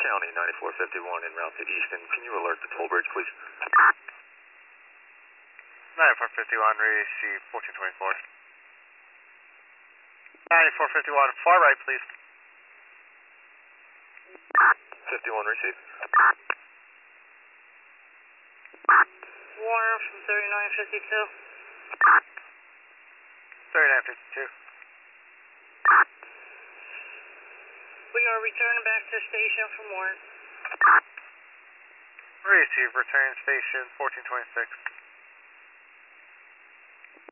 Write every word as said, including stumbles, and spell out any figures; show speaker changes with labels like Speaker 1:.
Speaker 1: County ninety-four fifty-one en route to Easton. Can you alert the toll bridge, please?
Speaker 2: ninety-four fifty-one, receive fourteen twenty-four. ninety-four fifty-one, far right, please.
Speaker 1: fifty-one, receive.
Speaker 3: Warner from thirty-nine fifty-two.
Speaker 2: thirty-nine fifty-two.
Speaker 3: We are returning back to the station from Warren.
Speaker 2: Receive, return station fourteen twenty-six.